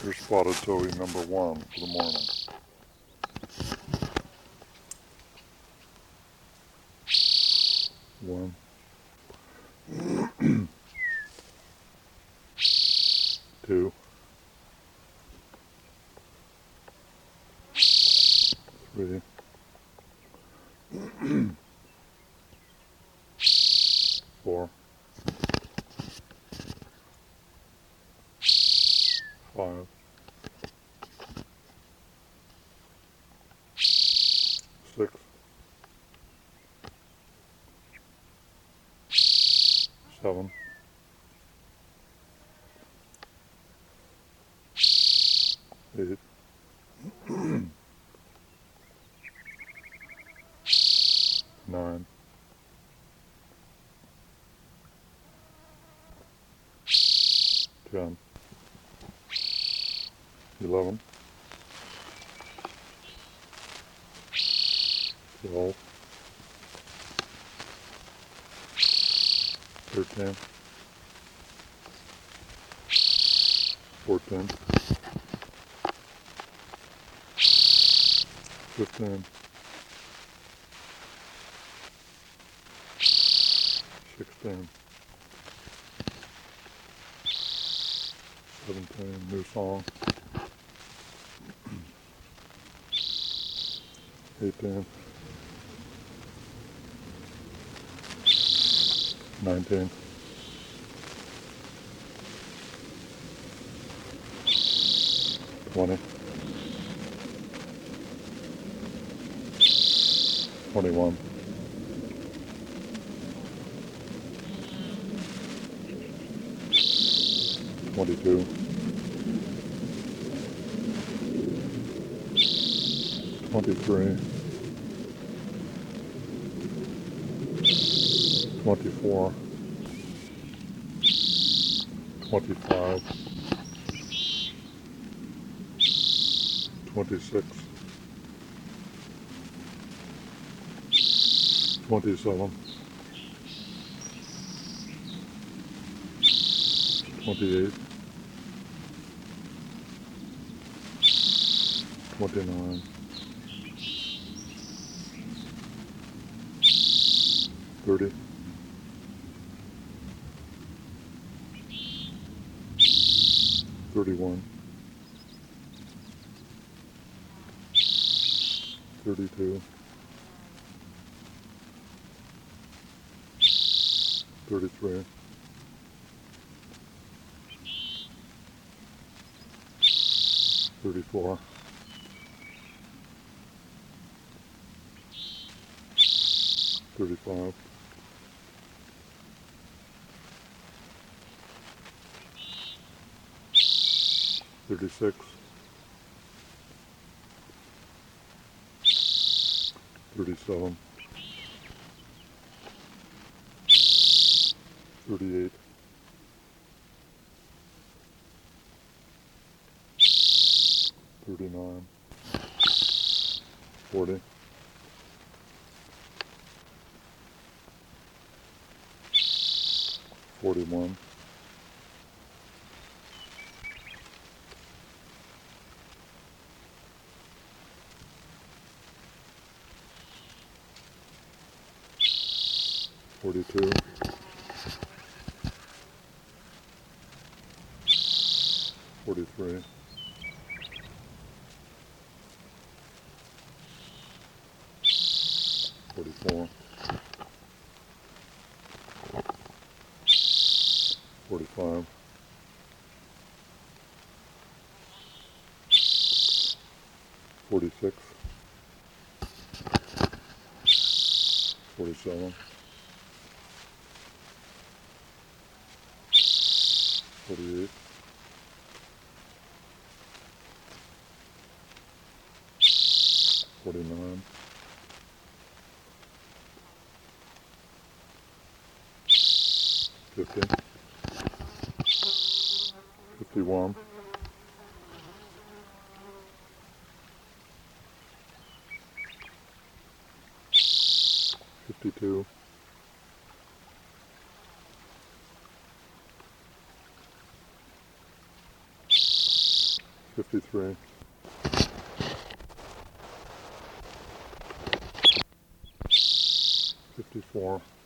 Here's spotted towhee number 1 for the morning. One, two, three, four, 5, 6, 7, 8, 9, 10, 11, 12, 13, 14, 15, 16, 17, new song, 18, 19, 20, 21, 22, 23, 24, 25, 26, 27, 28, 29, 30, 31, 32, 33, 34, 35, 36, 37, 38, 39, 40, 41, 42, 43, 44, 45, 46, 47, 48, 49, 50, 51, 52, 53, 53. 54.